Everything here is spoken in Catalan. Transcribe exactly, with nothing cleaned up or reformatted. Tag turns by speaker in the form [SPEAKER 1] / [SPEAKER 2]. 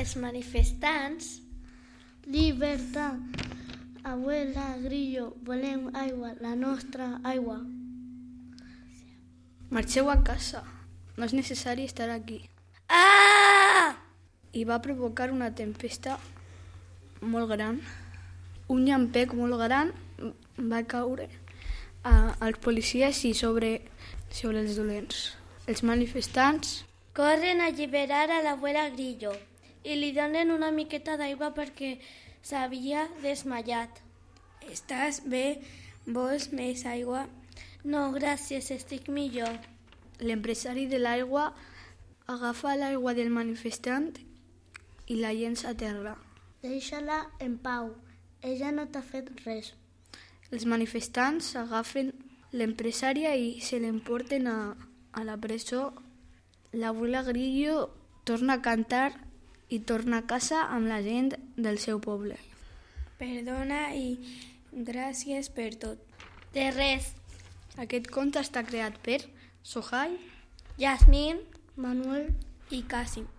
[SPEAKER 1] els manifestants...
[SPEAKER 2] Libertad, abuela Grillo, volem aigua, la nostra aigua.
[SPEAKER 3] Marxeu a casa, no és necessari estar aquí.
[SPEAKER 1] Ah!
[SPEAKER 3] I va provocar una tempesta molt gran. Un llampec molt gran va caure a, als policies i sobre, sobre els dolents. Els manifestants
[SPEAKER 1] corren a alliberar a l'abuela Grillo i li donen una miqueta d'aigua perquè s'havia desmaiat.
[SPEAKER 4] Estàs bé? Vols més aigua?
[SPEAKER 1] No, gràcies, estic millor.
[SPEAKER 3] L'empresari de l'aigua agafa l'aigua del manifestant i la llença a terra.
[SPEAKER 2] Deixa-la en pau, ella no t'ha fet res.
[SPEAKER 3] Els manifestants agafen l'empresària i se l'emporten a, a la presó. L'abuela Grillo torna a cantar i torna a casa amb la gent del seu poble.
[SPEAKER 4] Perdona i gràcies per tot.
[SPEAKER 1] De res.
[SPEAKER 3] Aquest conte està creat per Sohai,
[SPEAKER 1] Yasmin,
[SPEAKER 2] Manuel
[SPEAKER 4] i Casim.